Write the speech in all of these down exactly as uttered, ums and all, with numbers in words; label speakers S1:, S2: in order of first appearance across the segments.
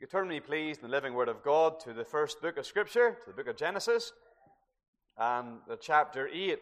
S1: you turn me, please, in the living Word of God to the first book of Scripture, to the book of Genesis, and the chapter eight.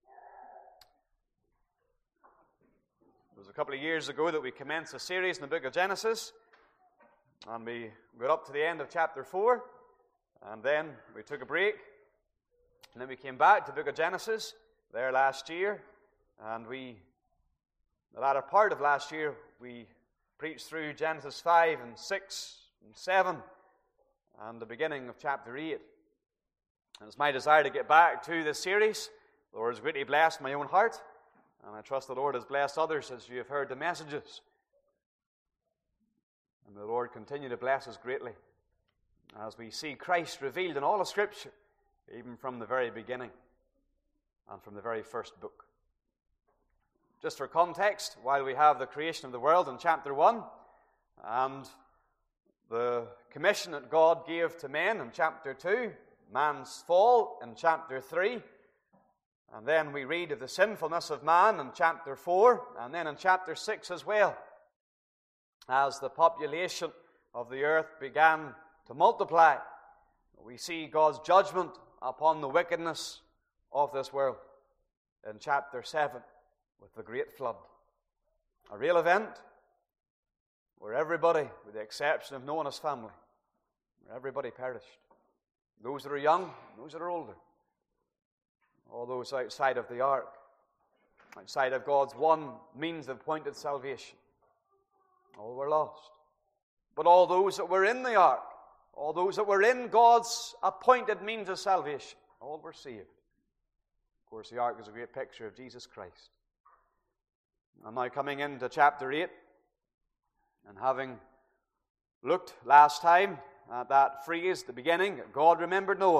S1: It was a couple of years ago that we commenced a series in the book of Genesis, and we got up to the end of chapter four, and then we took a break, and then we came back to the book of Genesis there last year, and we, the latter part of last year, we preached through Genesis five and six and seven and the beginning of chapter eight. And it's my desire to get back to this series. The Lord has greatly blessed my own heart, and I trust the Lord has blessed others as you have heard the messages. And the Lord continue to bless us greatly as we see Christ revealed in all of Scripture, even from the very beginning and from the very first book. Just for context, while we have the creation of the world in chapter one, and the commission that God gave to men in chapter two, man's fall in chapter three, and then we read of the sinfulness of man in chapter four, and then in chapter six as well, as the population of the earth began to multiply, we see God's judgment upon the wickedness of this world in chapter seven. With the great flood. A real event where everybody, with the exception of Noah and his family, where everybody perished. Those that are young, those that are older. All those outside of the ark, outside of God's one means of appointed salvation. All were lost. But all those that were in the ark, all those that were in God's appointed means of salvation, all were saved. Of course, the ark is a great picture of Jesus Christ. I'm now coming into chapter eight, and having looked last time at that phrase, the beginning, God remembered Noah,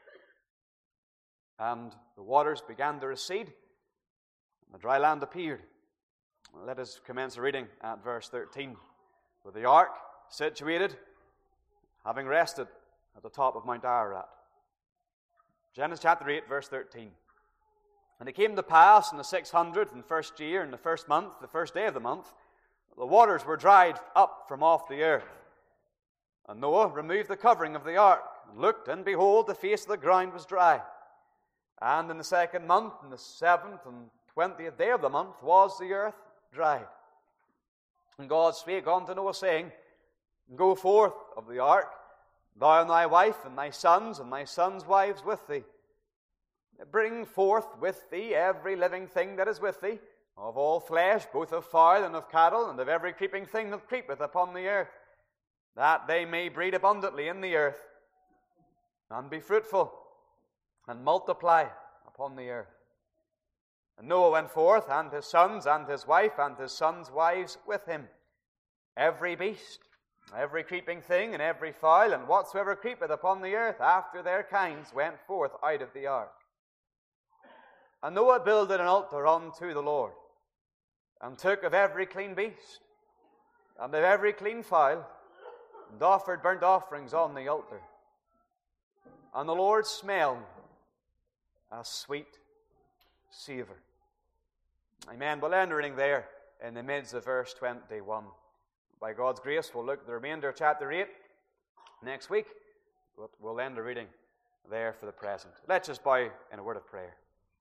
S1: and the waters began to recede, and the dry land appeared. Let us commence the reading at verse thirteen, with the ark situated, having rested at the top of Mount Ararat. Genesis chapter eight, verse thirteen. And it came to pass in the six hundredth and first year, in the first month, the first day of the month, the waters were dried up from off the earth. And Noah removed the covering of the ark, and looked, and behold, the face of the ground was dry. And in the second month, in the seventh and twentieth day of the month, was the earth dried. And God spake unto Noah, saying, Go forth of the ark, thou and thy wife, and thy sons, and thy sons' wives with thee. Bring forth with thee every living thing that is with thee, of all flesh, both of fowl and of cattle, and of every creeping thing that creepeth upon the earth, that they may breed abundantly in the earth, and be fruitful, and multiply upon the earth. And Noah went forth, and his sons, and his wife, and his sons' wives with him. Every beast, every creeping thing, and every fowl, and whatsoever creepeth upon the earth after their kinds, went forth out of the ark. And Noah builded an altar unto the Lord, and took of every clean beast, and of every clean fowl, and offered burnt offerings on the altar. And the Lord smelled a sweet savour. Amen. We'll end reading there in the midst of verse twenty-one. By God's grace, we'll look at the remainder of chapter eight next week, but we'll end the reading there for the present. Let's just bow in a word of prayer.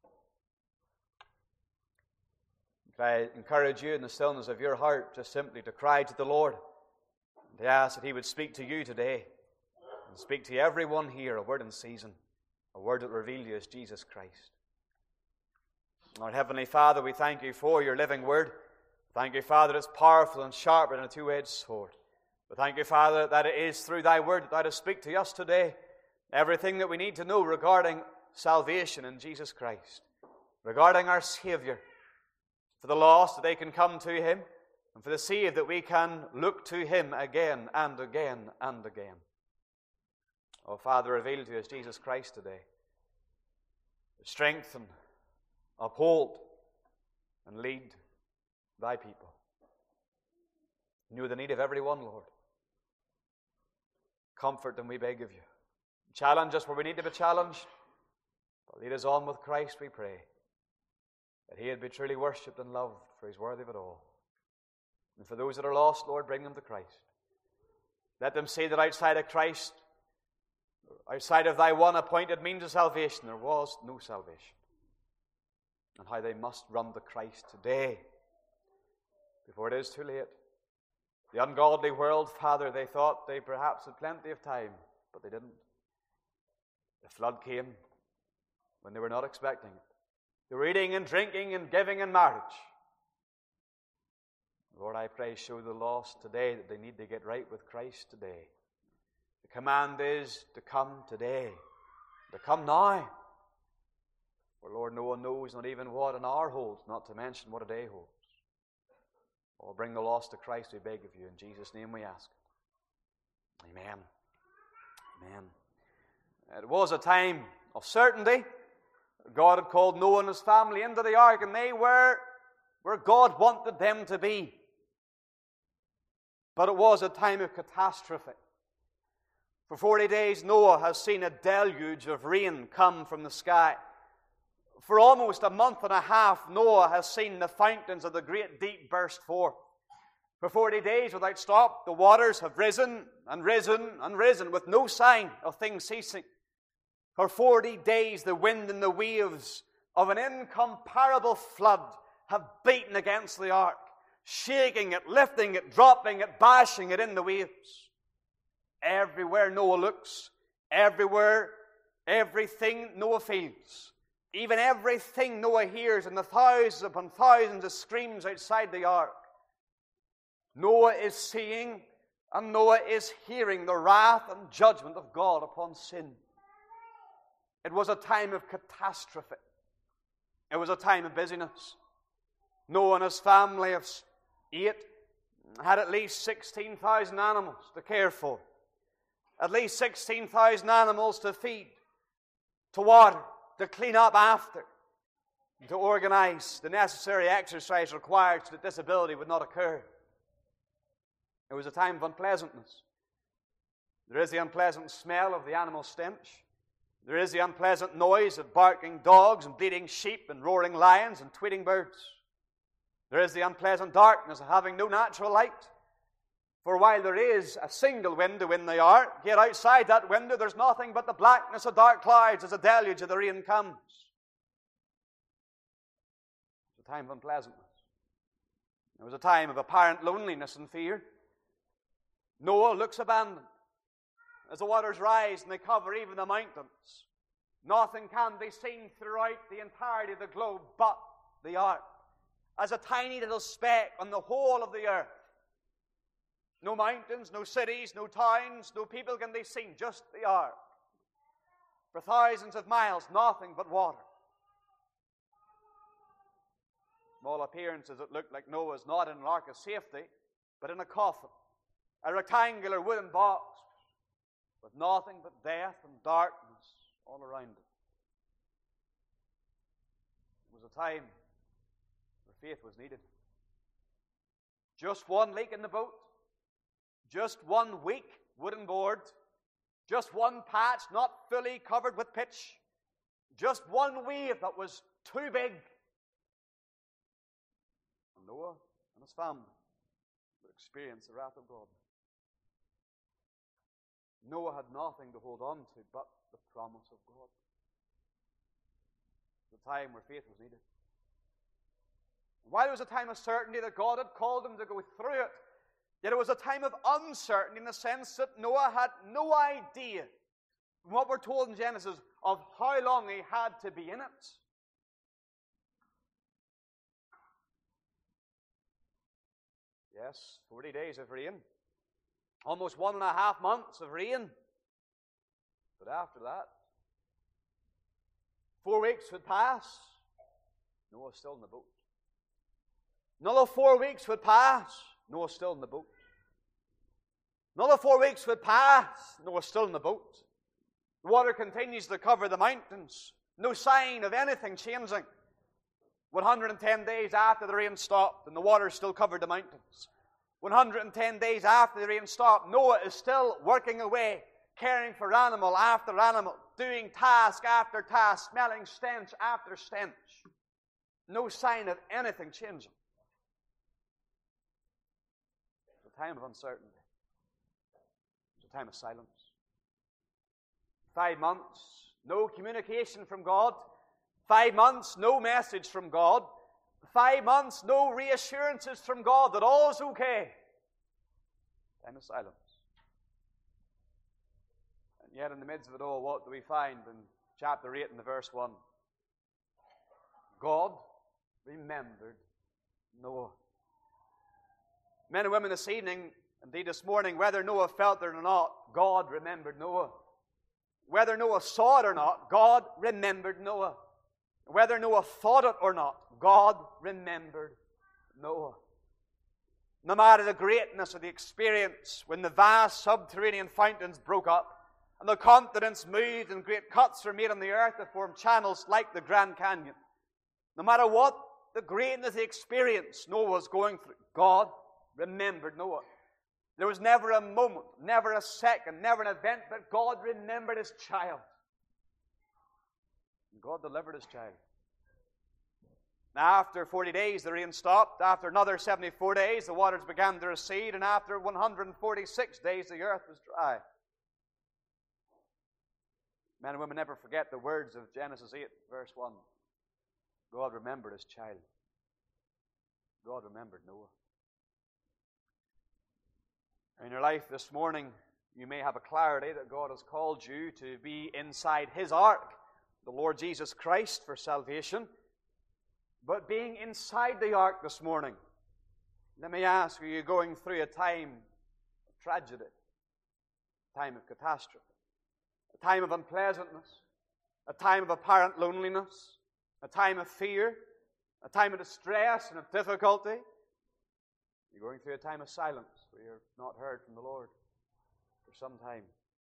S1: I encourage you in the stillness of your heart just simply to cry to the Lord and to ask that He would speak to you today and speak to everyone here a word in season, a word that will reveal you as Jesus Christ. Our Heavenly Father, we thank you for your living word. Thank you, Father, that it's powerful and sharper than a two-edged sword. But thank you, Father, that it is through thy word that thou dost speak to us today everything that we need to know regarding salvation in Jesus Christ, regarding our Savior, for the lost that they can come to Him, and for the saved that we can look to Him again and again and again. Oh, Father, reveal to us Jesus Christ today. Strengthen, uphold, and lead thy people. You know the need of every one, Lord. Comfort them, we beg of you. Challenge us where we need to be challenged. But lead us on with Christ, we pray, that He would be truly worshipped and loved, for He's worthy of it all. And for those that are lost, Lord, bring them to Christ. Let them say that outside of Christ, outside of thy one appointed means of salvation, there was no salvation. And how they must run to Christ today, before it is too late. The ungodly world, Father, they thought they perhaps had plenty of time, but they didn't. The flood came when they were not expecting it. They were eating and drinking and giving in marriage. Lord, I pray, show the lost today that they need to get right with Christ today. The command is to come today, to come now. For Lord, no one knows not even what an hour holds, not to mention what a day holds. Oh, bring the lost to Christ, we beg of you. In Jesus' name we ask it. Amen. Amen. It was a time of certainty. God had called Noah and his family into the ark, and they were where God wanted them to be. But it was a time of catastrophe. For forty days, Noah has seen a deluge of rain come from the sky. For almost a month and a half, Noah has seen the fountains of the great deep burst forth. For forty days, without stop, the waters have risen and risen and risen with no sign of things ceasing. For forty days, the wind and the waves of an incomparable flood have beaten against the ark, shaking it, lifting it, dropping it, bashing it in the waves. Everywhere Noah looks, everywhere, everything Noah feels, even everything Noah hears in the thousands upon thousands of screams outside the ark, Noah is seeing and Noah is hearing the wrath and judgment of God upon sin. It was a time of catastrophe. It was a time of busyness. Noah and his family of eight had at least sixteen thousand animals to care for, at least sixteen thousand animals to feed, to water, to clean up after, to organize the necessary exercise required so that disability would not occur. It was a time of unpleasantness. There is the unpleasant smell of the animal stench. There is the unpleasant noise of barking dogs and bleating sheep and roaring lions and tweeting birds. There is the unpleasant darkness of having no natural light. For while there is a single window in the ark, yet outside that window there's nothing but the blackness of dark clouds as a deluge of the rain comes. It was a time of unpleasantness. It was a time of apparent loneliness and fear. Noah looks abandoned. As the waters rise and they cover even the mountains, nothing can be seen throughout the entirety of the globe but the ark, as a tiny little speck on the whole of the earth. No mountains, no cities, no towns, no people can be seen, just the ark. For thousands of miles, nothing but water. From all appearances, it looked like Noah's not in an ark of safety, but in a coffin, a rectangular wooden box, with nothing but death and darkness all around it. It was a time where faith was needed. Just one leak in the boat, just one weak wooden board, just one patch not fully covered with pitch, just one wave that was too big. And Noah and his family would experience the wrath of God. Noah had nothing to hold on to but the promise of God. It was a time where faith was needed. And while it was a time of certainty that God had called him to go through it, yet it was a time of uncertainty in the sense that Noah had no idea, from what we're told in Genesis, of how long he had to be in it. Yes, forty days of rain. Almost one and a half months of rain. But after that, four weeks would pass. Noah's still in the boat. Another four weeks would pass. Noah's still in the boat. Another four weeks would pass. Noah's still in the boat. The water continues to cover the mountains. No sign of anything changing. one hundred ten days after the rain stopped and the water still covered the mountains. one hundred ten days after the rain stopped, Noah is still working away, caring for animal after animal, doing task after task, smelling stench after stench. No sign of anything changing. It's a time of uncertainty. a time of silence. Five months, no communication from God. Five months, no message from God. Five months, no reassurances from God that all is okay. Time of silence. And yet in the midst of it all, what do we find in chapter eight and the verse one? God remembered Noah. Men and women this evening, indeed this morning, whether Noah felt it or not, God remembered Noah. Whether Noah saw it or not, God remembered Noah. Whether Noah thought it or not, God remembered Noah. No matter the greatness of the experience, when the vast subterranean fountains broke up, and the continents moved, and great cuts were made on the earth to form channels like the Grand Canyon, no matter what the greatness of the experience Noah was going through, God remembered Noah. There was never a moment, never a second, never an event, but God remembered His child. And God delivered His child. Now, after forty days, the rain stopped. After another seventy-four days, the waters began to recede. And after one hundred forty-six days, the earth was dry. Men and women never forget the words of Genesis eight, verse one. God remembered His child. God remembered Noah. In your life this morning, you may have a clarity that God has called you to be inside His ark, the Lord Jesus Christ, for salvation. But being inside the ark this morning, let me ask, are you going through a time of tragedy, a time of catastrophe, a time of unpleasantness, a time of apparent loneliness, a time of fear, a time of distress and of difficulty? You're going through a time of silence where you've not heard from the Lord for some time.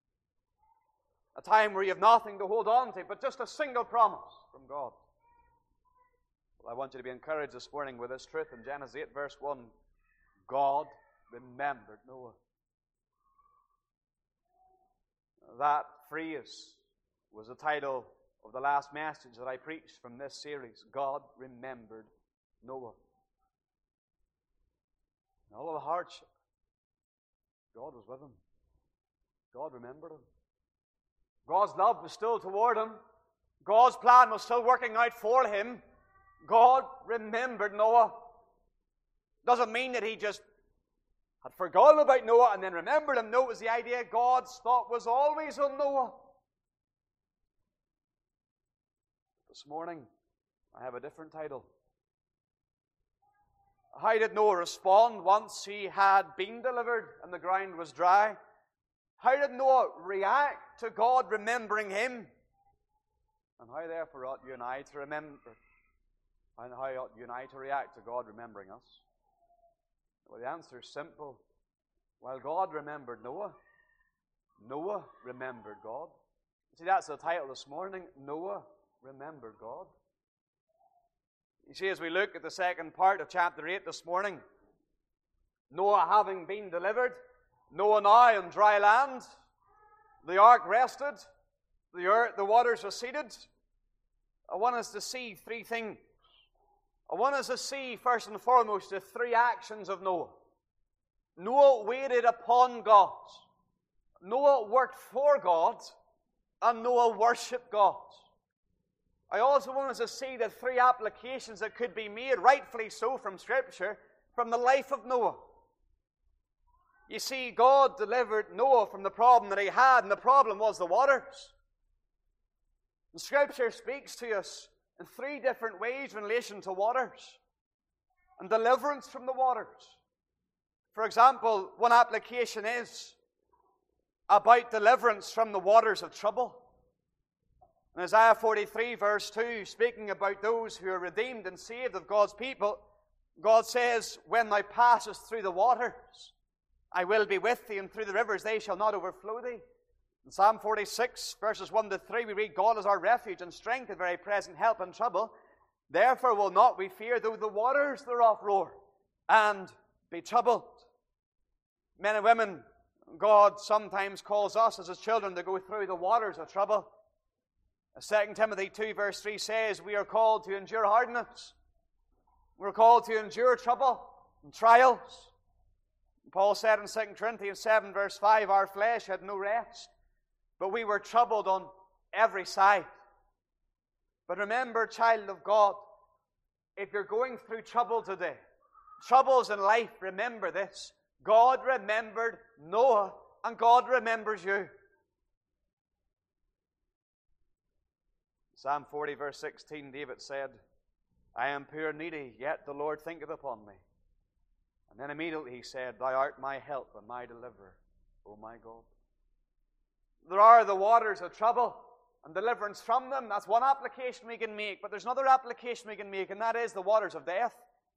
S1: A time where you have nothing to hold on to but just a single promise from God. Well, I want you to be encouraged this morning with this truth in Genesis eight, verse one. God remembered Noah. That phrase was the title of the last message that I preached from this series. God remembered Noah. In all of the hardship, God was with him. God remembered him. God's love was still toward him. God's plan was still working out for him. God remembered Noah. Doesn't mean that He just had forgotten about Noah and then remembered him. No, it was the idea God's thought was always on Noah. This morning, I have a different title. How did Noah respond once he had been delivered and the ground was dry? How did Noah react to God remembering him? And how therefore ought you and I to remember, and how ought you and I to react to God remembering us? Well, the answer is simple. While God remembered Noah, Noah remembered God. See, that's the title this morning. Noah remembered God. You see, as we look at the second part of chapter eight this morning, Noah having been delivered, Noah now on dry land, the ark rested, the earth, the waters receded. I want us to see three things. I want us to see, first and foremost, the three actions of Noah. Noah waited upon God. Noah worked for God. And Noah worshipped God. I also want us to see the three applications that could be made, rightfully so, from Scripture, from the life of Noah. You see, God delivered Noah from the problem that he had, and the problem was the waters. And Scripture speaks to us in three different ways in relation to waters and deliverance from the waters. For example, one application is about deliverance from the waters of trouble. In Isaiah forty-three, verse two, speaking about those who are redeemed and saved of God's people, God says, "When thou passest through the waters, I will be with thee, and through the rivers they shall not overflow thee." In Psalm forty-six, verses one to three, we read, "God is our refuge and strength, and very present help in trouble. Therefore will not we fear, though the waters thereof roar, and be troubled." Men and women, God sometimes calls us as His children to go through the waters of trouble. Second Timothy two, verse three says, we are called to endure hardness. We're called to endure trouble and trials. Paul said in Second Corinthians seven, verse five, our flesh had no rest, but we were troubled on every side. But remember, child of God, if you're going through trouble today, troubles in life, remember this. God remembered Noah, and God remembers you. Psalm forty, verse sixteen, David said, I am poor and needy, yet the Lord thinketh upon me. And then immediately he said, Thou art my help and my deliverer, O my God. There are the waters of trouble and deliverance from them. That's one application we can make. But there's another application we can make, and that is the waters of death.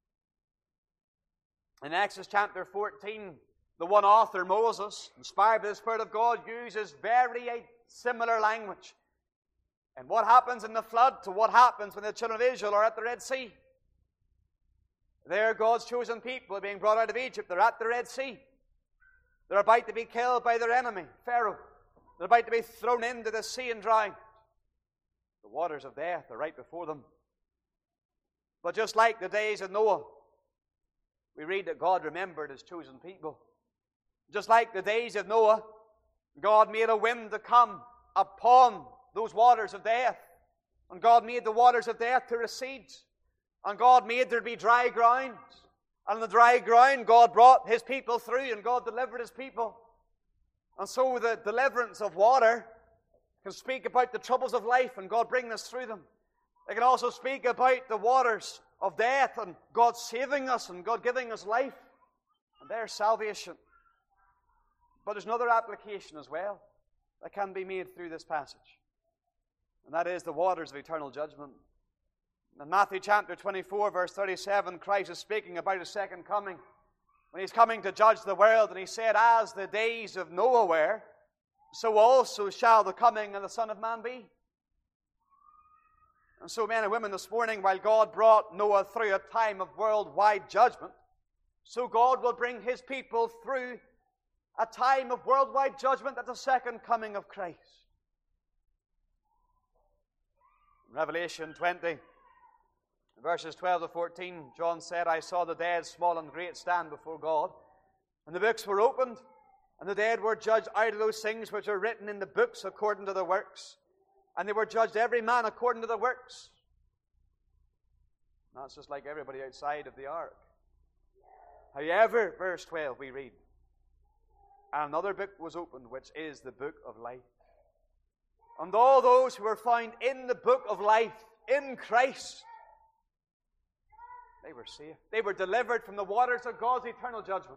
S1: In Exodus chapter fourteen, the one author, Moses, inspired by the Spirit of God, uses very similar language. And what happens in the flood to what happens when the children of Israel are at the Red Sea. There, God's chosen people are being brought out of Egypt. They're at the Red Sea. They're about to be killed by their enemy, Pharaoh. They're about to be thrown into the sea and drowned. The waters of death are right before them. But just like the days of Noah, we read that God remembered His chosen people. Just like the days of Noah, God made a wind to come upon those waters of death. And God made the waters of death to recede. And God made there be dry ground. And on the dry ground, God brought His people through, and God delivered His people. And so the deliverance of water can speak about the troubles of life, and God bring us through them. It can also speak about the waters of death, and God saving us, and God giving us life, and their salvation. But there's another application as well that can be made through this passage. And that is the waters of eternal judgment. In Matthew chapter twenty-four, verse thirty-seven, Christ is speaking about His second coming, when He's coming to judge the world. And He said, as the days of Noah were, so also shall the coming of the Son of Man be. And so, men and women, this morning, while God brought Noah through a time of worldwide judgment, so God will bring His people through a time of worldwide judgment at the second coming of Christ. In Revelation twenty, verses twelve to fourteen, John said, I saw the dead, small and great, stand before God, and the books were opened, and the dead were judged out of those things which are written in the books according to their works. And they were judged every man according to their works. And that's just like everybody outside of the ark. However, verse twelve, we read, and another book was opened, which is the book of life. And all those who were found in the book of life, in Christ, they were saved. They were delivered from the waters of God's eternal judgment.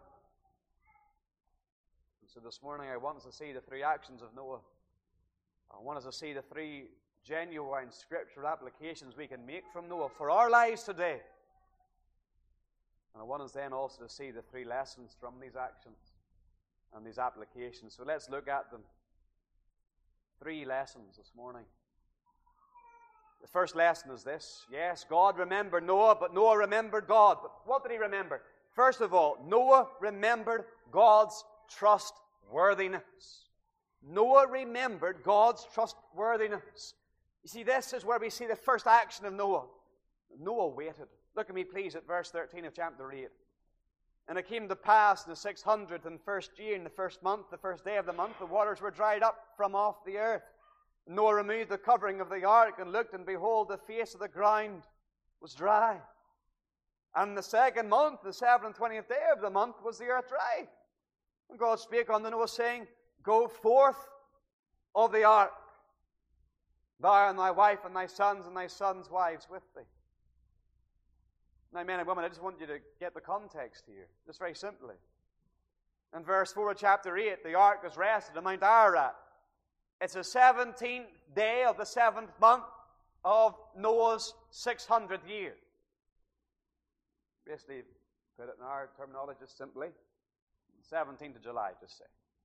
S1: And so this morning I want us to see the three actions of Noah. I want us to see the three genuine scriptural applications we can make from Noah for our lives today. And I want us then also to see the three lessons from these actions and these applications. So let's look at them. Three lessons this morning. The first lesson is this. Yes, God remembered Noah, but Noah remembered God. But what did he remember? First of all, Noah remembered God's trustworthiness. Noah remembered God's trustworthiness. You see, this is where we see the first action of Noah. Noah waited. Look at me, please, at verse thirteen of chapter eight. And it came to pass in the six hundredth and first year, in the first month, the first day of the month, the waters were dried up from off the earth. Noah removed the covering of the ark and looked, and behold, the face of the ground was dry. And the second month, the seventh and twentieth day of the month, was the earth dry. And God spake unto Noah, saying, Go forth of the ark, thou and thy wife and thy sons and thy sons' wives with thee. Now, men and women, I just want you to get the context here, just very simply. In verse four of chapter eight, the ark was rested at Mount Ararat. It's the seventeenth day of the seventh month of Noah's six hundredth year. Basically, put it in our terminology, just simply, seventeenth of July, just say.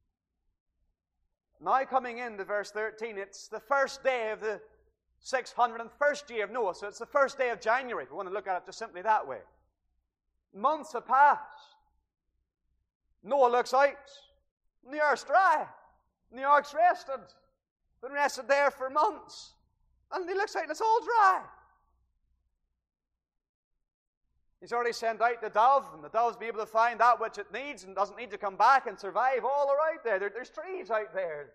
S1: Now coming into verse thirteen, it's the first day of the six hundred first year of Noah, so it's the first day of January, if we want to look at it just simply that way. Months have passed. Noah looks out, and the earth's dry, and the ark's rested. Been rested there for months, and he looks out, and it's all dry. He's already sent out the dove, and the dove's be able to find that which it needs and doesn't need to come back and survive all around there. there there's trees out there.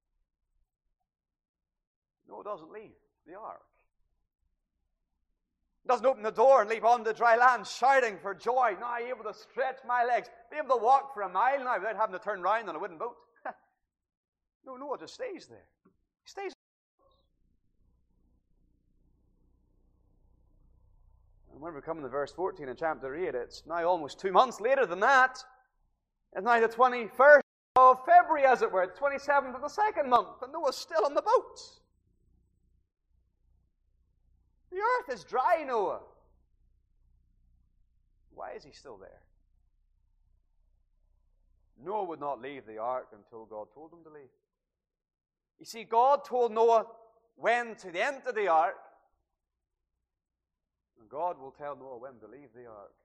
S1: Noah doesn't leave the ark. He doesn't open the door and leap onto the dry land shouting for joy. Now I'm able to stretch my legs, be able to walk for a mile now without having to turn round on a wooden boat. No, Noah just stays there. He stays. And when we come to verse fourteen in chapter eight, it's now almost two months later than that. It's now the twenty-first of February, as it were, the twenty-seventh of the second month, and Noah's still on the boat. The earth is dry, Noah. Why is he still there? Noah would not leave the ark until God told him to leave. You see, God told Noah when to enter the ark, and God will tell Noah when to leave the ark.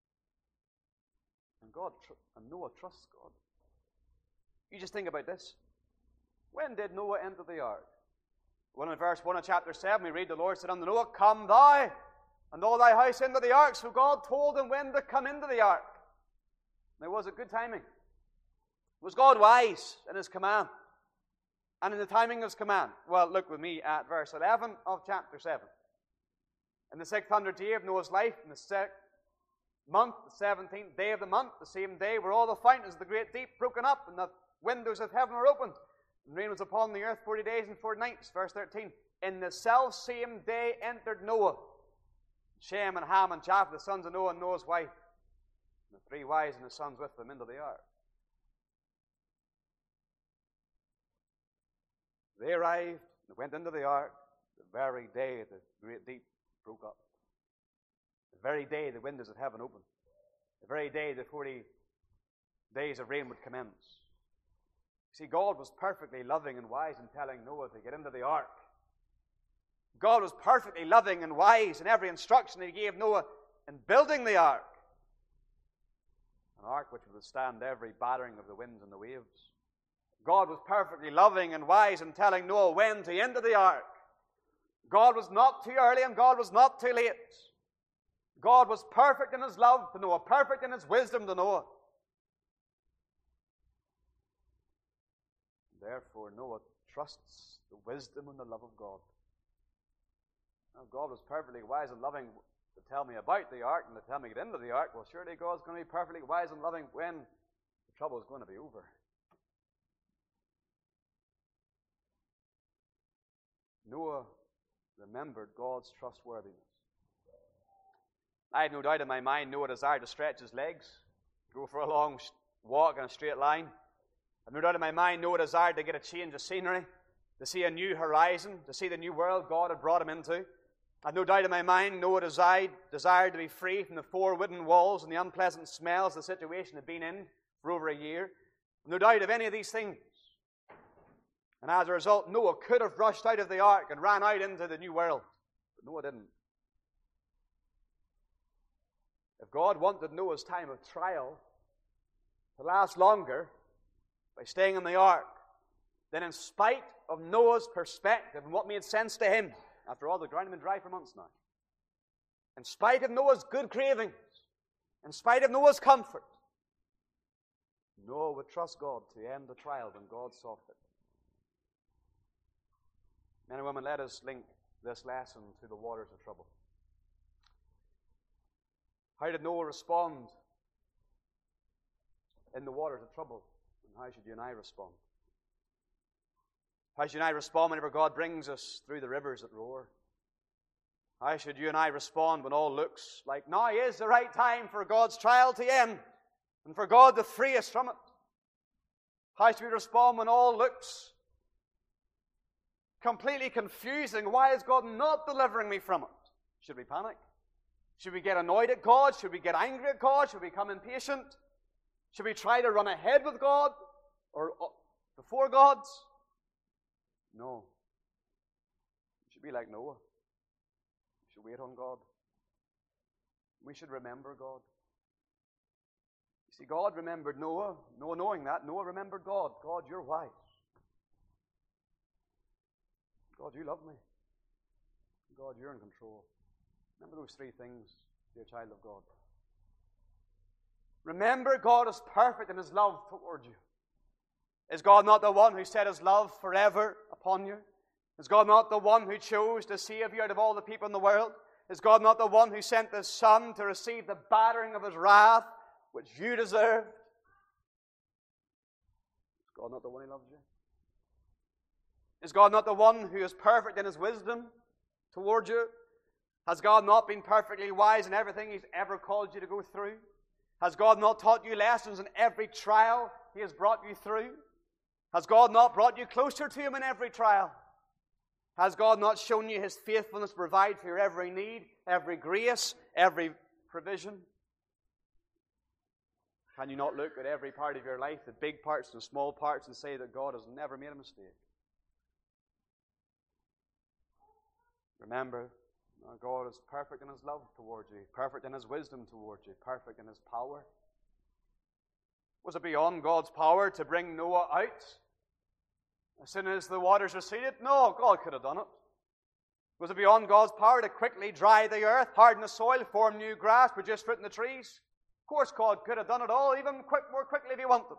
S1: And God tr- and Noah trusts God. You just think about this. When did Noah enter the ark? Well, in verse one of chapter seven, we read, the Lord said unto Noah, come thou and all thy house into the ark. So God told him when to come into the ark. Now, was it good timing? Was God wise in his command and in the timing of his command? Well, look with me at verse eleven of chapter seven. In the sixth hundredth year of Noah's life, in the sixth month, the seventeenth day of the month, the same day were all the fountains of the great deep broken up, and the windows of heaven were opened. And rain was upon the earth forty days and forty nights. Verse thirteen. In the self-same day entered Noah, Shem and Ham and Japheth, the sons of Noah, and Noah's wife, and the three wives and the sons with them into the ark. They arrived and went into the ark the very day the great deep broke up. The very day the windows of heaven opened. The very day the forty days of rain would commence. See, God was perfectly loving and wise in telling Noah to get into the ark. God was perfectly loving and wise in every instruction He gave Noah in building the ark. An ark which would withstand every battering of the winds and the waves. God was perfectly loving and wise in telling Noah when to enter the ark. God was not too early and God was not too late. God was perfect in His love to Noah, perfect in His wisdom to Noah. Therefore, Noah trusts the wisdom and the love of God. Now, God was perfectly wise and loving to tell me about the ark and to tell me to get into the ark. Well, surely God's going to be perfectly wise and loving when the trouble is going to be over. Noah remembered God's trustworthiness. I had no doubt in my mind Noah desired to stretch his legs, go for a long walk in a straight line. I have no doubt in my mind Noah desired to get a change of scenery, to see a new horizon, to see the new world God had brought him into. I have no doubt in my mind Noah desired, desired to be free from the four wooden walls and the unpleasant smells the situation had been in for over a year. No doubt of any of these things. And as a result, Noah could have rushed out of the ark and ran out into the new world. But Noah didn't. If God wanted Noah's time of trial to last longer by staying in the ark, then in spite of Noah's perspective and what made sense to him, after all, the ground had been dry for months now, in spite of Noah's good cravings, in spite of Noah's comfort, Noah would trust God to end the trial when God saw fit. Men and women, let us link this lesson to the waters of trouble. How did Noah respond in the waters of trouble? And how should you and I respond? How should you and I respond whenever God brings us through the rivers that roar? How should you and I respond when all looks like now is the right time for God's trial to end and for God to free us from it? How should we respond when all looks completely confusing? Why is God not delivering me from it? Should we panic? Should we get annoyed at God? Should we get angry at God? Should we become impatient? Should we try to run ahead with God or before God? No. We should be like Noah. We should wait on God. We should remember God. You see, God remembered Noah. Noah knowing that, Noah remembered God. God, you're wise. God, you love me. God, you're in control. Remember those three things dear child of God. Remember, God is perfect in His love toward you. Is God not the one who set His love forever upon you? Is God not the one who chose to save you out of all the people in the world? Is God not the one who sent the Son to receive the battering of His wrath, which you deserved? Is God not the one who loves you? Is God not the one who is perfect in His wisdom toward you? Has God not been perfectly wise in everything He's ever called you to go through? Has God not taught you lessons in every trial He has brought you through? Has God not brought you closer to Him in every trial? Has God not shown you His faithfulness to provide for your every need, every grace, every provision? Can you not look at every part of your life, the big parts and the small parts, and say that God has never made a mistake? Remember, God is perfect in His love towards you, perfect in His wisdom towards you, perfect in His power. Was it beyond God's power to bring Noah out as soon as the waters receded? No, God could have done it. Was it beyond God's power to quickly dry the earth, harden the soil, form new grass, produce fruit in the trees? Of course God could have done it all, even quick, more quickly if He wanted.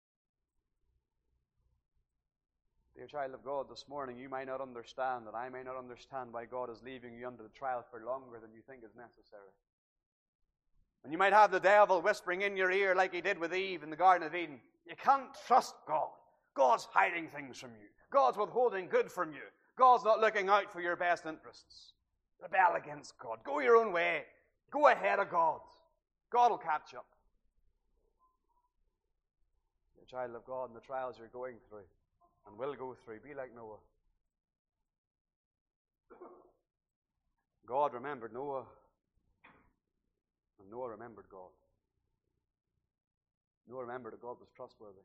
S1: Dear child of God, this morning you may not understand, and I may not understand why God is leaving you under the trial for longer than you think is necessary. And you might have the devil whispering in your ear like he did with Eve in the Garden of Eden. You can't trust God. God's hiding things from you. God's withholding good from you. God's not looking out for your best interests. Rebel against God. Go your own way. Go ahead of God. God will catch up. You're a child of God, and the trials you're going through and will go through, be like Noah. God remembered Noah, and Noah remembered God. Noah remembered that God was trustworthy.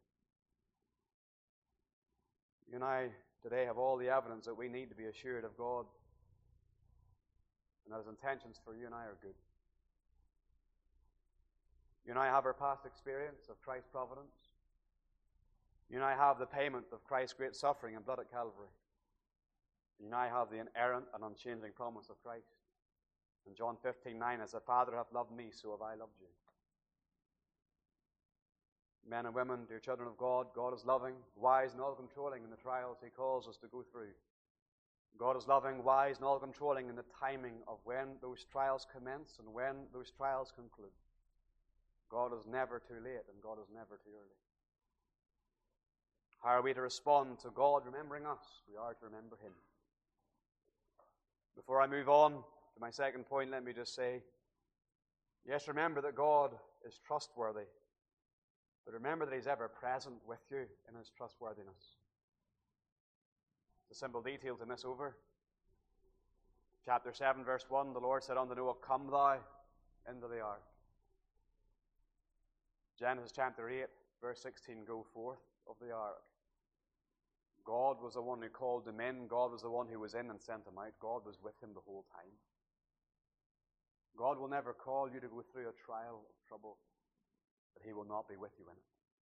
S1: You and I today have all the evidence that we need to be assured of God, and that His intentions for you and I are good. You and I have our past experience of Christ's providence. You and I have the payment of Christ's great suffering and blood at Calvary. You and I have the inerrant and unchanging promise of Christ. In John fifteen nine, as the Father hath loved me, so have I loved you. Men and women, dear children of God, God is loving, wise, and all-controlling in the trials He calls us to go through. God is loving, wise, and all-controlling in the timing of when those trials commence and when those trials conclude. God is never too late, and God is never too early. How are we to respond to God remembering us? We are to remember Him. Before I move on to my second point, let me just say, yes, remember that God is trustworthy, but remember that He's ever present with you in His trustworthiness. The simple detail to miss over. Chapter seven, verse one, the Lord said unto Noah, Come thou into the ark. Genesis chapter eight, verse sixteen, Go forth of the ark. God was the one who called him in. God was the one who was in and sent him out. God was with him the whole time. God will never call you to go through a trial of trouble, but He will not be with you in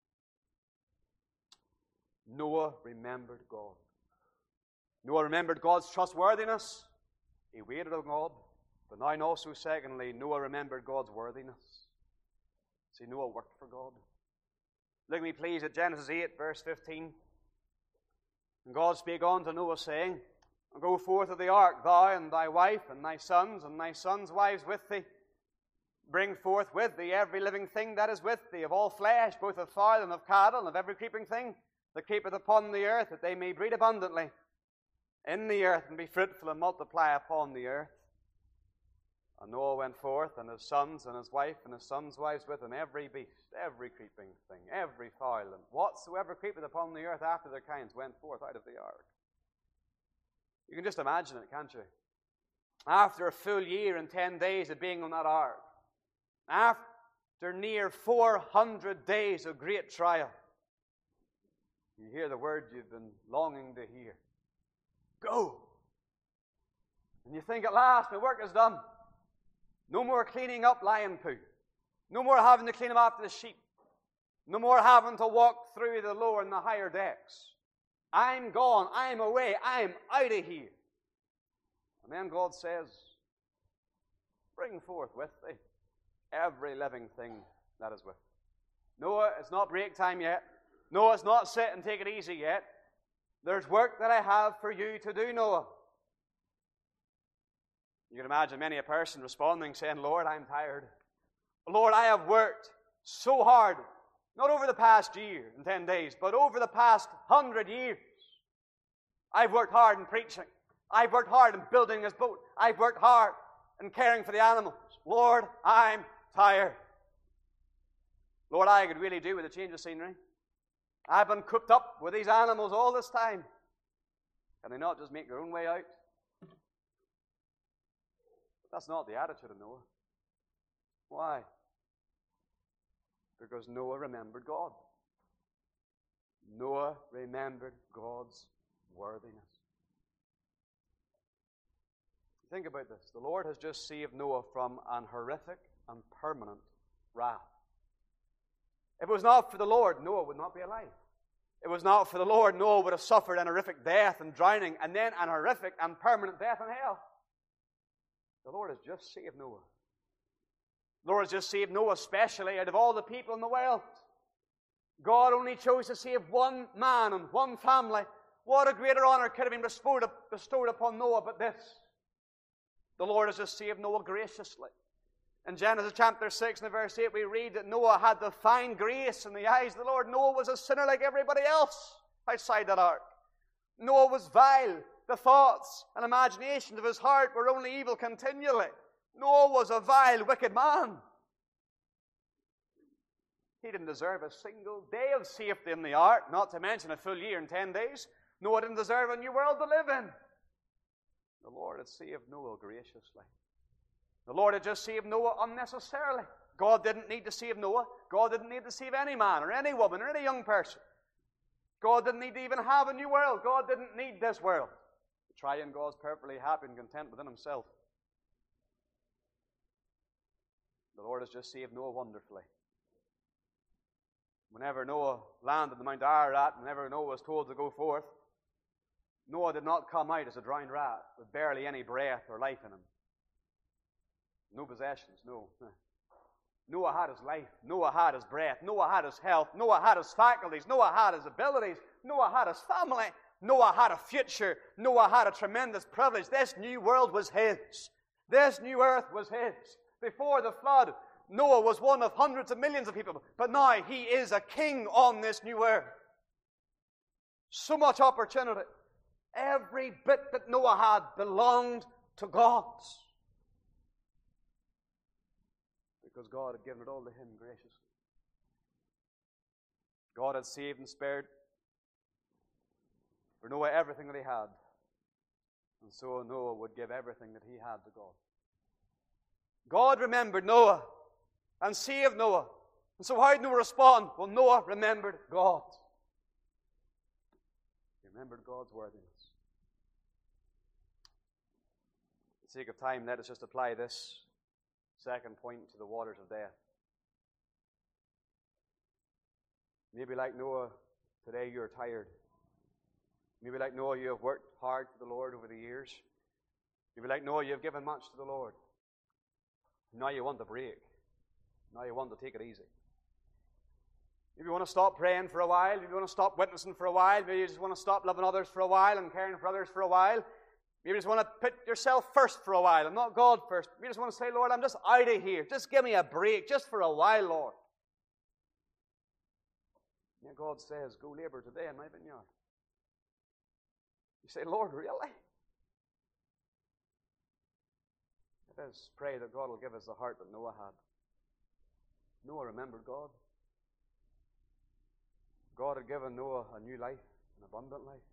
S1: it. Noah remembered God. Noah remembered God's trustworthiness. He waited on God. But now and also, secondly, Noah remembered God's worthiness. See, Noah worked for God. Look at me, please, at Genesis eight, verse fifteen. And God spake unto Noah, saying, Go forth of the ark, thou and thy wife, and thy sons, and thy sons' wives with thee. Bring forth with thee every living thing that is with thee, of all flesh, both of fowl and of cattle, and of every creeping thing that creepeth upon the earth, that they may breed abundantly in the earth, and be fruitful, and multiply upon the earth. And Noah went forth, and his sons, and his wife, and his sons' wives with him, every beast, every creeping thing, every fowl, and whatsoever creepeth upon the earth after their kinds went forth out of the ark. You can just imagine it, can't you? After a full year and ten days of being on that ark, after near four hundred days of great trial, you hear the word you've been longing to hear. Go! And you think, at last, my work is done. No more cleaning up lion poo. No more having to clean up after the sheep. No more having to walk through the lower and the higher decks. I'm gone. I'm away. I'm out of here. And then God says, bring forth with thee every living thing that is with thee. Noah, it's not break time yet. Noah, it's not sit and take it easy yet. There's work that I have for you to do, Noah. You can imagine many a person responding, saying, Lord, I'm tired. Lord, I have worked so hard, not over the past year and ten days, but over the past hundred years. I've worked hard in preaching. I've worked hard in building this boat. I've worked hard in caring for the animals. Lord, I'm tired. Lord, I could really do with a change of scenery. I've been cooped up with these animals all this time. Can they not just make their own way out? But that's not the attitude of Noah. Why? Because Noah remembered God. Noah remembered God's worthiness. Think about this. The Lord has just saved Noah from an horrific and permanent wrath. If it was not for the Lord, Noah would not be alive. It was not for the Lord, Noah would have suffered an horrific death and drowning, and then an horrific and permanent death in hell. The Lord has just saved Noah. The Lord has just saved Noah especially out of all the people in the world. God only chose to save one man and one family. What a greater honor could have been bestowed, bestowed upon Noah but this. The Lord has just saved Noah graciously. In Genesis chapter six and verse eight we read that Noah had to find grace in the eyes of the Lord. Noah was a sinner like everybody else outside that ark. Noah was vile. The thoughts and imaginations of his heart were only evil continually. Noah was a vile, wicked man. He didn't deserve a single day of safety in the ark, not to mention a full year and ten days. Noah didn't deserve a new world to live in. The Lord had saved Noah graciously. The Lord had just saved Noah unnecessarily. God didn't need to save Noah. God didn't need to save any man or any woman or any young person. God didn't need to even have a new world. God didn't need this world. The triune God's perfectly happy and content within himself. The Lord has just saved Noah wonderfully. Whenever Noah landed in Mount Ararat, whenever Noah was told to go forth, Noah did not come out as a drowned rat with barely any breath or life in him. No possessions, no. Noah had his life. Noah had his breath. Noah had his health. Noah had his faculties. Noah had his abilities. Noah had his family. Noah had a future. Noah had a tremendous privilege. This new world was his. This new earth was his. Before the flood, Noah was one of hundreds of millions of people. But now he is a king on this new earth. So much opportunity. Every bit that Noah had belonged to God. Because God had given it all to him graciously. God had saved and spared for Noah everything that he had. And so Noah would give everything that he had to God. God remembered Noah and saved Noah. And so how did Noah respond? Well, Noah remembered God. He remembered God's worthiness. For the sake of time, let us just apply this second point to the waters of death. Maybe like Noah, today you're tired. Maybe like Noah, you have worked hard for the Lord over the years. Maybe like Noah, you have given much to the Lord. Now you want to break. Now you want to take it easy. Maybe you want to stop praying for a while. Maybe you want to stop witnessing for a while. Maybe you just want to stop loving others for a while and caring for others for a while. Maybe you just want to put yourself first for a while and not God first. Maybe you just want to say, Lord, I'm just out of here. Just give me a break, just for a while, Lord. And God says, go labor today in my vineyard. You say, Lord, really? Let us pray that God will give us the heart that Noah had. Noah remembered God. God had given Noah a new life, an abundant life.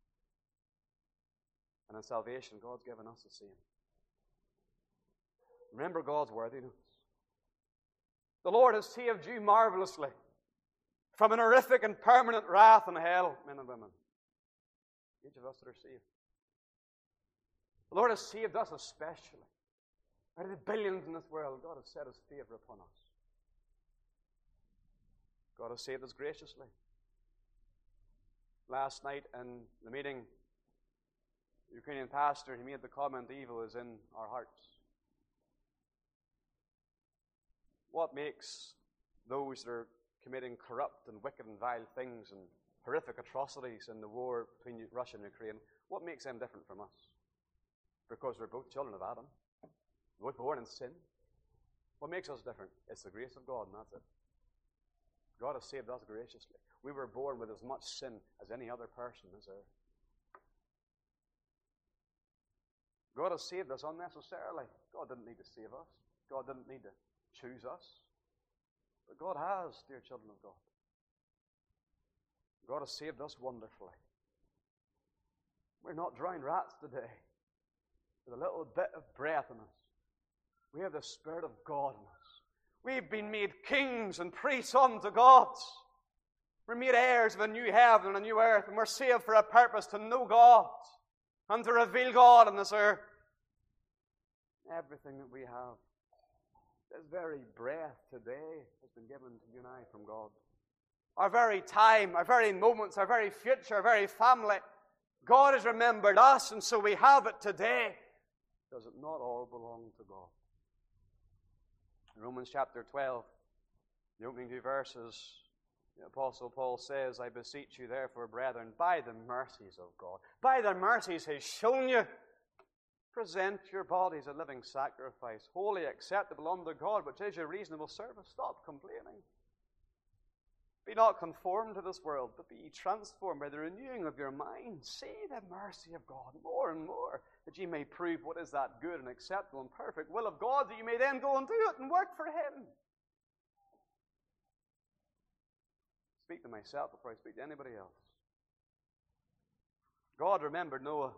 S1: And in salvation, God's given us the same. Remember God's worthiness. The Lord has saved you marvelously from an horrific and permanent wrath in hell, men and women. Each of us that are saved. The Lord has saved us especially. Out of the billions in this world, God has set His favor upon us. God has saved us graciously. Last night in the meeting, the Ukrainian pastor, he made the comment, evil is in our hearts. What makes those that are committing corrupt and wicked and vile things and horrific atrocities in the war between Russia and Ukraine, what makes them different from us? Because we're both children of Adam. We're both born in sin. What makes us different? It's the grace of God, and that's it. God has saved us graciously. We were born with as much sin as any other person is there. God has saved us unnecessarily. God didn't need to save us. God didn't need to choose us. But God has, dear children of God. God has saved us wonderfully. We're not drowned rats today with a little bit of breath in us. We have the Spirit of God in us. We've been made kings and priests unto God. We're made heirs of a new heaven and a new earth, and we're saved for a purpose to know God and to reveal God on this earth. Everything that we have, this very breath today has been given to you and I from God. Our very time, our very moments, our very future, our very family, God has remembered us, and so we have it today. Does it not all belong to God? In Romans chapter twelve, the opening two verses, the Apostle Paul says, I beseech you therefore, brethren, by the mercies of God, by the mercies He's shown you, present your bodies a living sacrifice, wholly acceptable unto God, which is your reasonable service. Stop complaining. Be not conformed to this world, but be ye transformed by the renewing of your mind. See the mercy of God more and more, that ye may prove what is that good and acceptable and perfect will of God, that you may then go and do it and work for Him. Speak to myself before I speak to anybody else. God remembered Noah.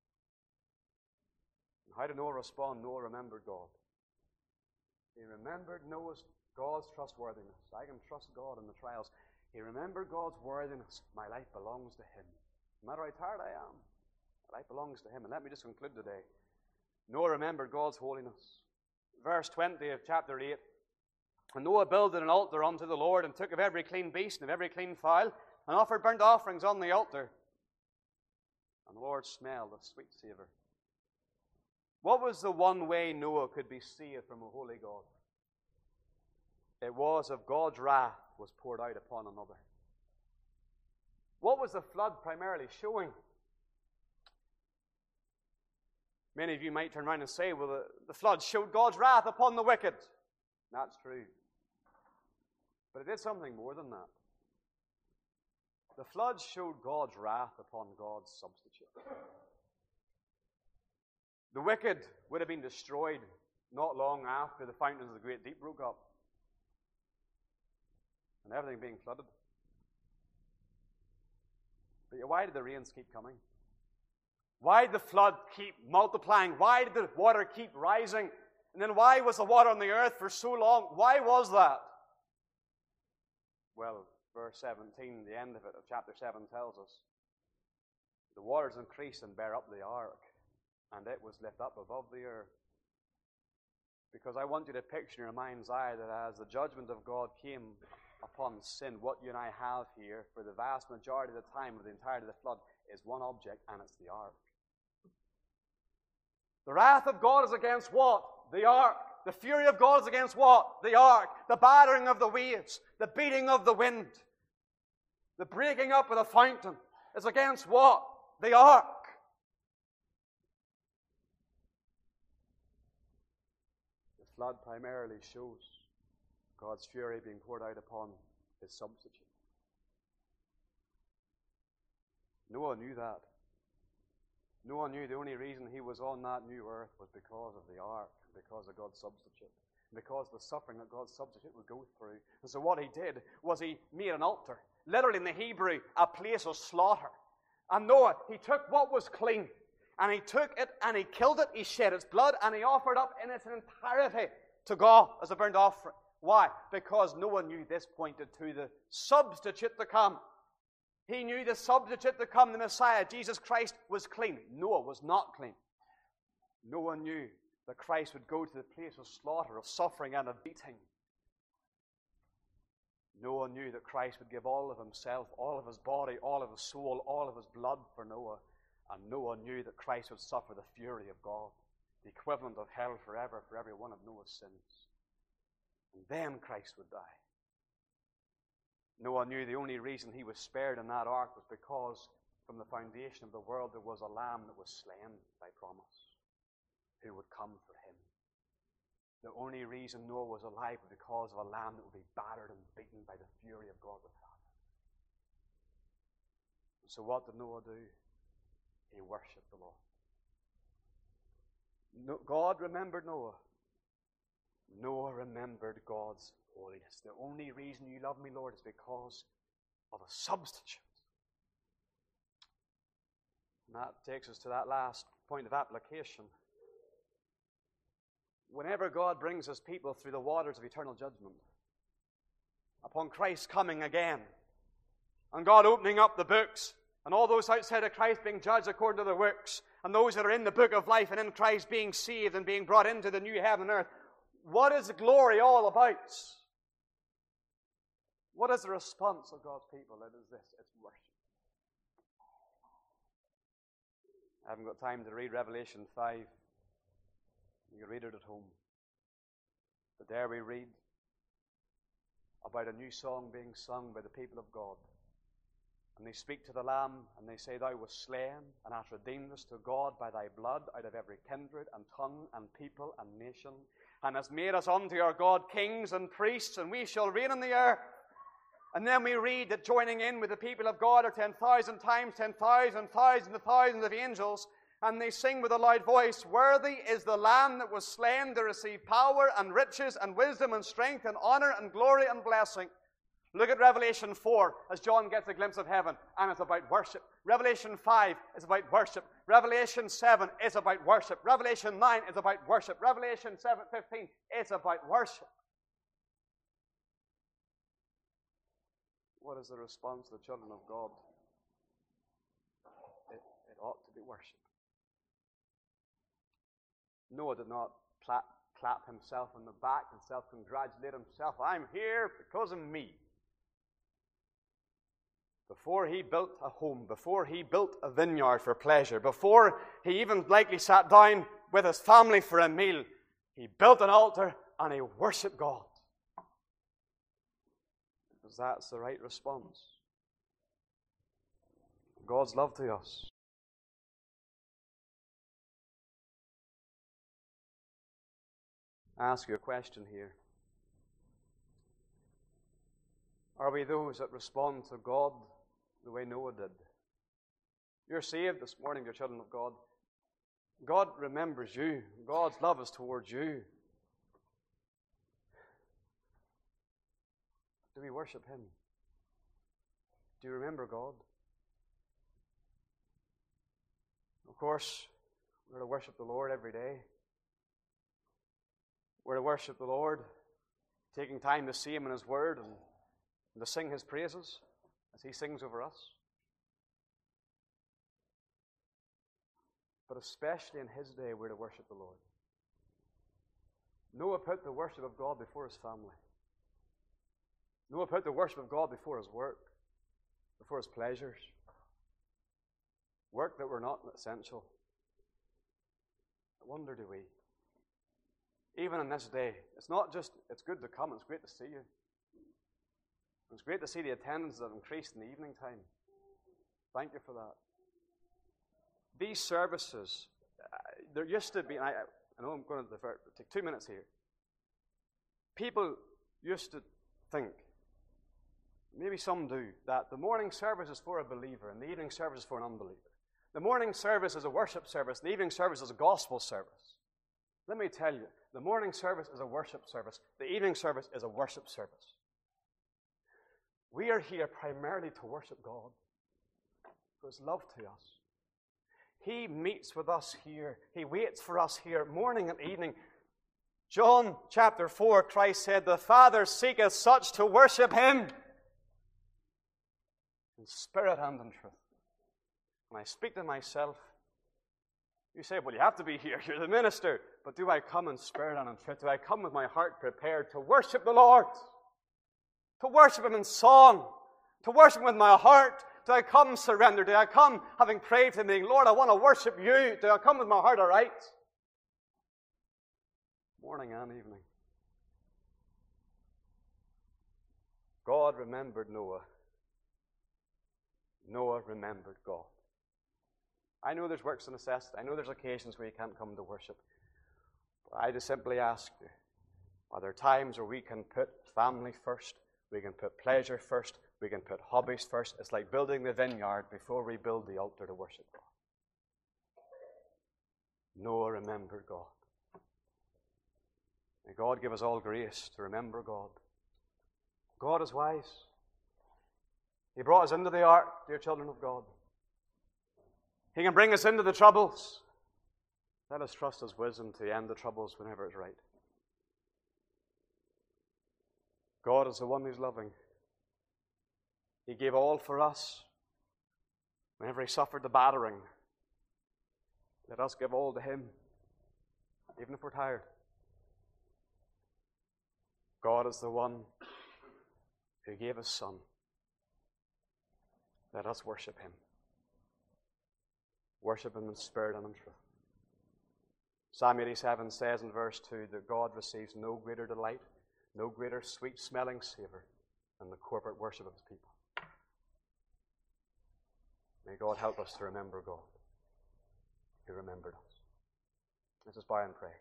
S1: And how did Noah respond? Noah remembered God. He remembered Noah's God's trustworthiness. I can trust God in the trials. He remembered God's worthiness. My life belongs to Him. No matter how tired I am, my life belongs to Him. And let me just conclude today. Noah remembered God's holiness. Verse twenty of chapter eight. And Noah builded an altar unto the Lord, and took of every clean beast and of every clean fowl, and offered burnt offerings on the altar. And the Lord smelled a sweet savour. What was the one way Noah could be saved from a holy God? It was if God's wrath was poured out upon another. What was the flood primarily showing? Many of you might turn around and say, well, the, the flood showed God's wrath upon the wicked. That's true. But it did something more than that. The flood showed God's wrath upon God's substitute. The wicked would have been destroyed not long after the fountains of the great deep broke up and everything being flooded. But yet, why did the rains keep coming? Why did the flood keep multiplying? Why did the water keep rising? And then why was the water on the earth for so long? Why was that? Well, verse seventeen, the end of it, of chapter seven, tells us, the waters increased and bare up the ark, and it was lifted up above the earth. Because I want you to picture in your mind's eye that as the judgment of God came upon sin, what you and I have here for the vast majority of the time of the entirety of the flood is one object, and it's the ark. The wrath of God is against what? The ark. The fury of God is against what? The ark. The battering of the waves, the beating of the wind, the breaking up of the fountain is against what? The ark. The flood primarily shows God's fury being poured out upon His substitute. Noah knew that. Noah knew the only reason he was on that new earth was because of the ark, because of God's substitute, because of the suffering that God's substitute would go through. And so what he did was he made an altar, literally in the Hebrew, a place of slaughter. And Noah, he took what was clean, and he took it, and he killed it, he shed its blood, and he offered up in its entirety to God as a burnt offering. Why? Because Noah knew this pointed to the substitute to come. He knew the substitute to come, the Messiah, Jesus Christ, was clean. Noah was not clean. Noah knew that Christ would go to the place of slaughter, of suffering, and of beating. Noah knew that Christ would give all of himself, all of his body, all of his soul, all of his blood for Noah. And Noah knew that Christ would suffer the fury of God, the equivalent of hell forever for every one of Noah's sins. And then Christ would die. Noah knew the only reason he was spared in that ark was because from the foundation of the world there was a lamb that was slain by promise, who would come for him. The only reason Noah was alive was because of a lamb that would be battered and beaten by the fury of God the Father. So what did Noah do? He worshipped the Lord. No, God remembered Noah. Noah remembered God's holiness. The only reason you love me, Lord, is because of a substitute. And that takes us to that last point of application. Whenever God brings His people through the waters of eternal judgment, upon Christ coming again, and God opening up the books, and all those outside of Christ being judged according to their works, and those that are in the book of life and in Christ being saved and being brought into the new heaven and earth, what is the glory all about? What is the response of God's people? It is this: it's worship. I haven't got time to read Revelation five. You can read it at home. But there we read about a new song being sung by the people of God. And they speak to the Lamb, and they say, Thou wast slain, and hast redeemed us to God by Thy blood out of every kindred and tongue and people and nation, and hast made us unto our God kings and priests, and we shall reign on the earth. And then we read that joining in with the people of God are ten thousand times ten thousand, thousands of thousands of angels, and they sing with a loud voice, Worthy is the Lamb that was slain to receive power and riches and wisdom and strength and honor and glory and blessing. Look at Revelation four as John gets a glimpse of heaven, and it's about worship. Revelation five is about worship. Revelation seven is about worship. Revelation nine is about worship. Revelation seven fifteen is about worship. What is the response of the children of God? It, it ought to be worship. Noah did not clap, clap himself on the back and self-congratulate himself. I'm here because of me. Before he built a home, before he built a vineyard for pleasure, before he even likely sat down with his family for a meal, he built an altar and he worshipped God. Because that's the right response. God's love to us. I ask you a question here. Are we those that respond to God the way Noah did? You're saved this morning, you're children of God. God remembers you. God's love is towards you. Do we worship Him? Do you remember God? Of course, we're to worship the Lord every day. We're to worship the Lord, taking time to see Him in His Word and, and to sing His praises as He sings over us. But especially in His day, we're to worship the Lord. Noah put the worship of God before his family. Noah put the worship of God before his work, before his pleasures. Work that were not essential. I wonder, do we? Even in this day, it's not just, it's good to come, it's great to see you. It's great to see the attendance that increased in the evening time. Thank you for that. These services, uh, there used to be, and I, I know I'm going to divert, take two minutes here. People used to think, maybe some do, that the morning service is for a believer and the evening service is for an unbeliever. The morning service is a worship service, the evening service is a gospel service. Let me tell you, the morning service is a worship service. The evening service is a worship service. We are here primarily to worship God for His love to us. He meets with us here. He waits for us here morning and evening. John chapter four, Christ said, The Father seeketh such to worship Him in spirit and in truth. When I speak to myself, you say, well, you have to be here. You're the minister. But do I come in spirit and in truth? Do I come with my heart prepared to worship the Lord? To worship Him in song? To worship Him with my heart? Do I come surrendered? Do I come having prayed to Him, Lord, I want to worship You? Do I come with my heart aright? Morning and evening. God remembered Noah. Noah remembered God. I know there's works of necessity. I know there's occasions where you can't come to worship. But I just simply ask you, are there times where we can put family first, we can put pleasure first, we can put hobbies first? It's like building the vineyard before we build the altar to worship God. Noah remembered God. May God give us all grace to remember God. God is wise. He brought us into the ark, dear children of God. He can bring us into the troubles. Let us trust His wisdom to end the troubles whenever it's right. God is the one who's loving. He gave all for us whenever He suffered the battering. Let us give all to Him, even if we're tired. God is the one who gave His Son. Let us worship Him. Worship Him in spirit and in truth. Psalm eighty-seven says in verse two that God receives no greater delight, no greater sweet-smelling savor than the corporate worship of His people. May God help us to remember God, who remembered us. Let us bow and pray.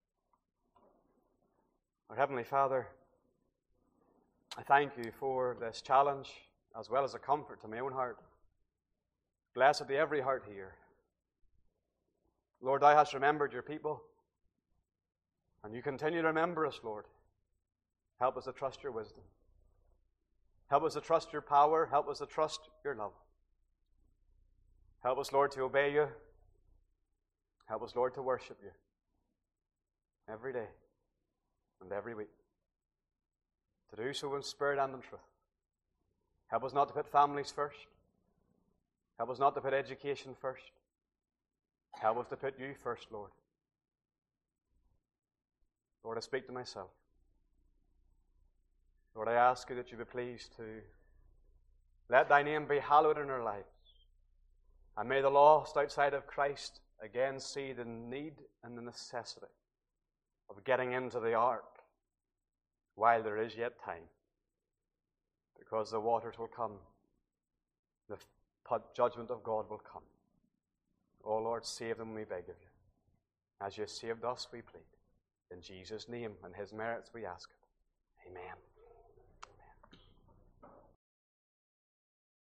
S1: Our Heavenly Father, I thank You for this challenge as well as a comfort to my own heart. Blessed be every heart here. Lord, Thou hast remembered Your people, and You continue to remember us, Lord. Help us to trust Your wisdom. Help us to trust Your power. Help us to trust Your love. Help us, Lord, to obey You. Help us, Lord, to worship You every day and every week. To do so in spirit and in truth. Help us not to put families first. Help us not to put education first. Help us to put You first, Lord. Lord, I speak to myself. Lord, I ask You that You be pleased to let Thy name be hallowed in our lives. And may the lost outside of Christ again see the need and the necessity of getting into the ark while there is yet time. Because the waters will come. The judgment of God will come. Oh Lord, save them, we beg of You. As You saved us, we plead. In Jesus' name and His merits we ask it. Amen.